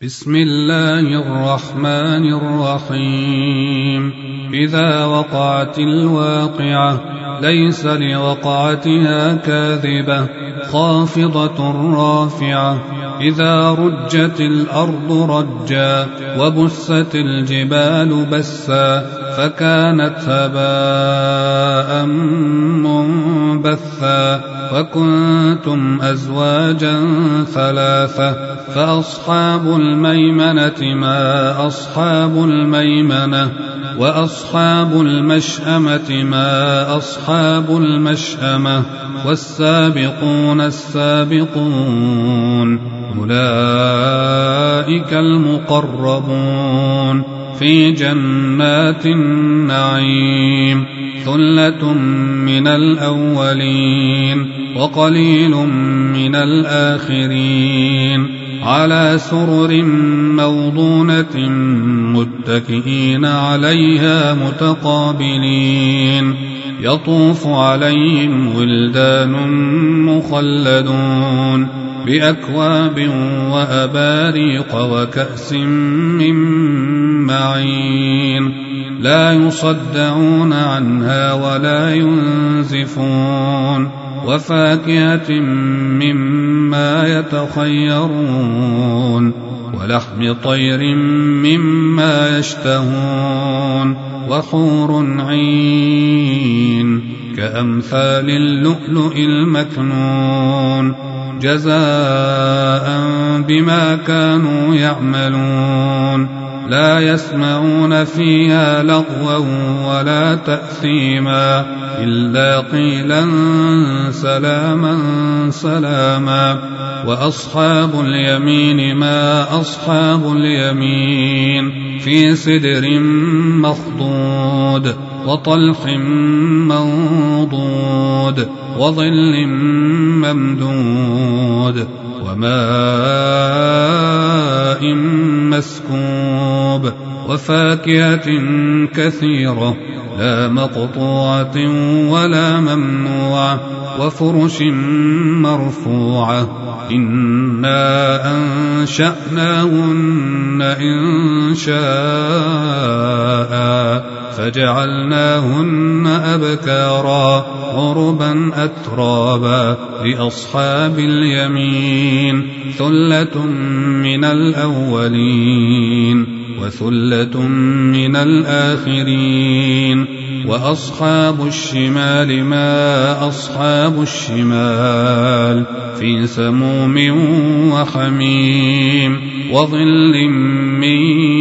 بسم الله الرحمن الرحيم. إذا وقعت الواقعة ليس لوقعتها كاذبة خافضة رافعة. إذا رجت الأرض رجا وبست الجبال بسا فكانت هباء منبثا وكنتم أزواجا ثلاثة فأصحاب الميمنة ما أصحاب الميمنة وأصحاب المشأمة ما أصحاب المشأمة والسابقون السابقون أولئك المقربون في جنات النعيم. ثلة من الأولين وقليل من الآخرين على سرر موضونة متكئين عليها متقابلين يطوف عليهم ولدان مخلدون بأكواب وأباريق وكأس من معين لا يصدعون عنها ولا ينزفون وفاكهة مما يتخيرون ولحم طير مما يشتهون وحور عين كأمثال اللؤلؤ المكنون جزاء بما كانوا يعملون لا يسمعون فيها لغوا ولا تأثيما إلا قيلا سلاما سلاما. وأصحاب اليمين ما أصحاب اليمين في سدر مخضود وطلح منضود وظل ممدود وماء مسكوب وفاكهة كثيرة لا مقطوعة ولا ممنوعة وفرش مرفوعة إنا أنشأناهن إنشاء فجعلناهن أبكارا عربا أترابا لأصحاب اليمين ثلة من الأولين وثلة من الآخرين. وأصحاب الشمال ما أصحاب الشمال في سموم وحميم وظل من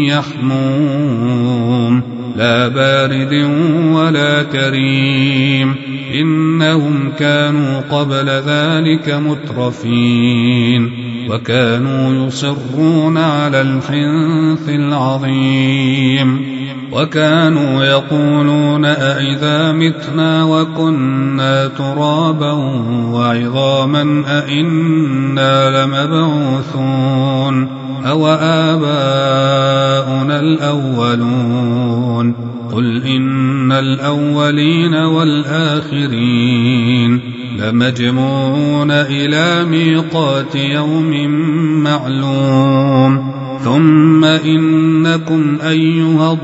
يحموم لا بارد ولا كريم إنهم كانوا قبل ذلك مترفين وكانوا يصرون على الحنث العظيم وكانوا يقولون أئذا متنا وكنا ترابا وعظاما أئنا لمبعوثون أو آباؤنا الأولون قل إن الأولين والآخرين لمجموعون إلى ميقات يوم معلوم ثم إنكم أيها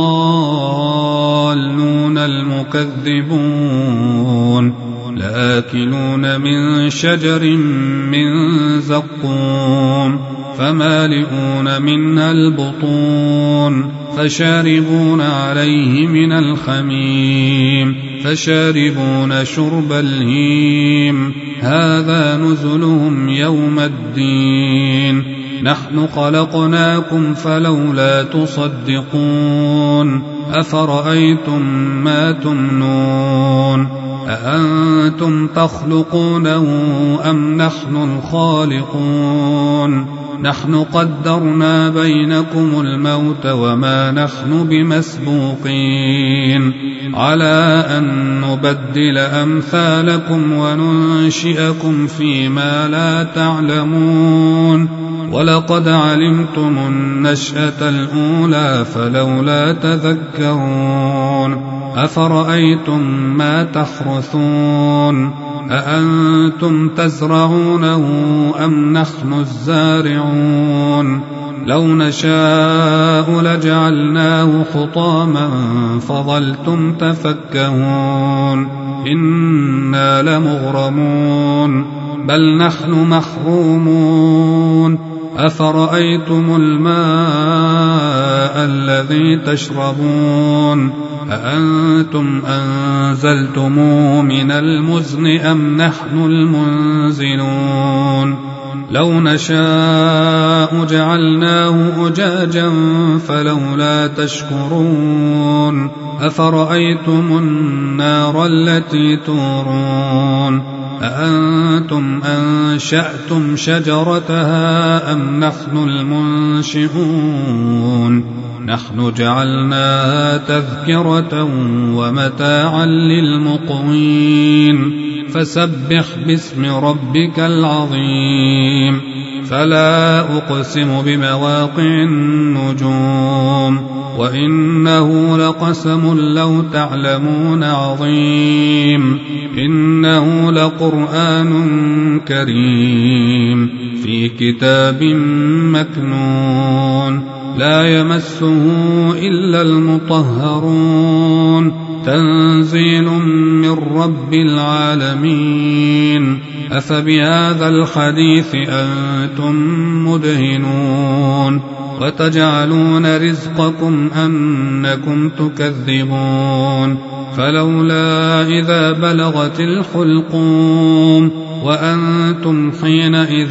الضالون المكذبون لآكلون من شجر من زقوم فمالئون منها البطون فشاربون عليه من الحميم فشاربون شرب الهيم هذا نزلهم يوم الدين نحن خلقناكم فلولا تصدقون أفرأيتم ما تمنون أأنتم تخلقونه أم نحن الخالقون نحن قدرنا بينكم الموت وما نحن بمسبوقين على أن نبدل أمثالكم وننشئكم فيما لا تعلمون ولقد علمتم النشأة الأولى فلولا تذكرون أفرأيتم ما تحرثون أأنتم تزرعونه أم نحن الزارعون لو نشاء لجعلناه حطاما فظلتم تفكهون إنا لمغرمون بل نحن محرومون أفرأيتم الماء الذي تشربون أأنتم أنزلتموه من المزن أم نحن المنزلون لو نشاء جعلناه أجاجا فلولا تشكرون أفرأيتم النار التي تورون أأنتم أنشأتم شجرتها أم نحن المنشئون نحن جعلناها تذكرة ومتاعا للمقوين فسبح باسم ربك العظيم فلا أقسم بمواقع النجوم وإنه لقسم لو تعلمون عظيم إنه لقرآن كريم في كتاب مكنون لا يمسه إلا المطهرون تنزيل من رب العالمين أفبهذا الحديث أنتم مدهنون وتجعلون رزقكم أنكم تكذبون فلولا إذا بلغت الحلقوم وأنتم حينئذ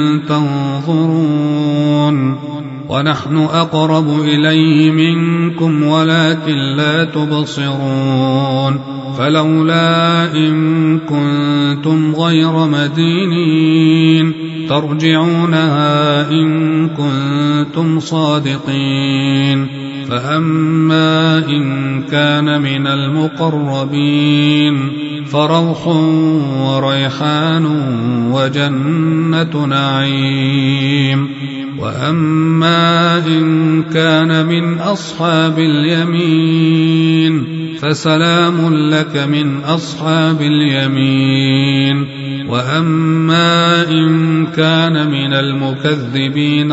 تنظرون ونحن أقرب إليه منكم ولكن لا تبصرون فلولا إن كنتم غير مدينين ترجعونها إن كنتم صادقين فأما إن كان من المقربين فروح وريحان وجنة نعيم وأما إن كان من أصحاب اليمين فسلام لك من أصحاب اليمين وأما إن كان من المكذبين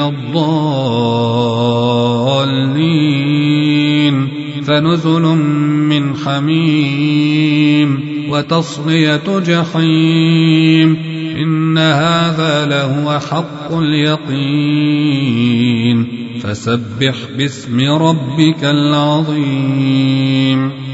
الضالين فنزل من حميم وتصلية جحيم إن هذا لهو حق اليقين فسبح باسم ربك العظيم